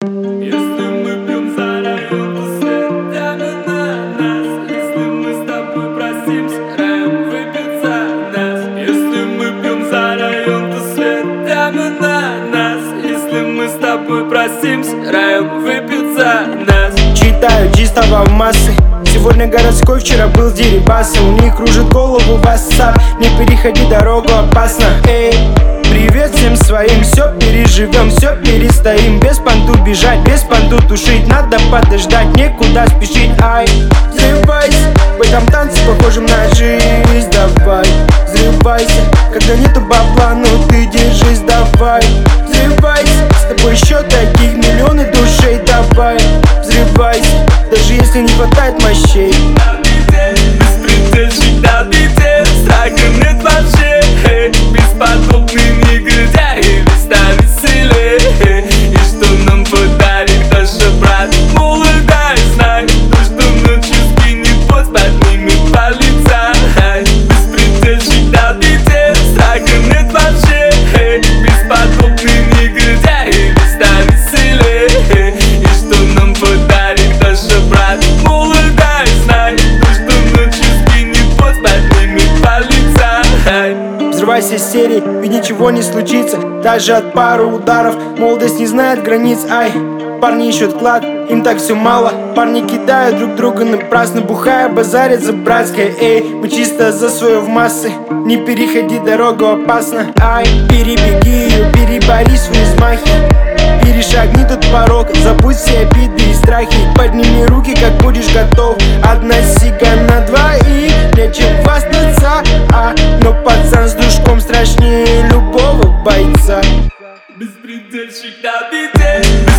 Если мы пьем за район, то светами на нас. Если мы с тобой просимся, район выпьет за нас. Если мы пьем за район, то светами на нас. Если мы с тобой просимся, район выпьет за нас. Читаю чистого в массы. Сегодня городской, вчера был Дерибасы. У них кружит голову WhatsApp. Не переходи дорогу, опасно. Эй, привет всем своим. Все переживем, все перестоим. Без понту бежать, без понту тушить. Надо подождать, некуда спешить. Ай, взрывайся, в этом танце похожем на жизнь. Давай, взрывайся, когда нету бабла, ну ты держись, давай. Взрывайся, с тобой еще таких миллионы душей. Давай, взрывайся, даже если не хватает мощей. Беспредельщик на бите, страха нет вообще. Бесподобный негодяй, весна веселее. И что нам подарит наша брат молодая, знай, то, что ночью скинет пост, поднимет полица. Беспредельщик на бите, страха нет вообще. Бесподобный негодяй, весна веселее. И что нам подарит наша брат молодая, знай, то, что ночью скинет пост, поднимет полица. Взрывайся из серии, ведь ничего не случится. Даже от пары ударов молодость не знает границ. Ай, парни ищут клад, им так все мало. Парни кидают друг друга напрасно, бухая, базарят за братское. Эй, мы чисто за свое в массы. Не переходи дорогу, опасно. Ай, перебеги ее, перебори свои взмахи. Перешагни тот порог, забудь все обиды и страхи. Подними руки, как будешь готов. Одна сига на двоих, нечем хвастаться. Но пацан с дружком страшнее любого бойца. Беспредельщик на бите.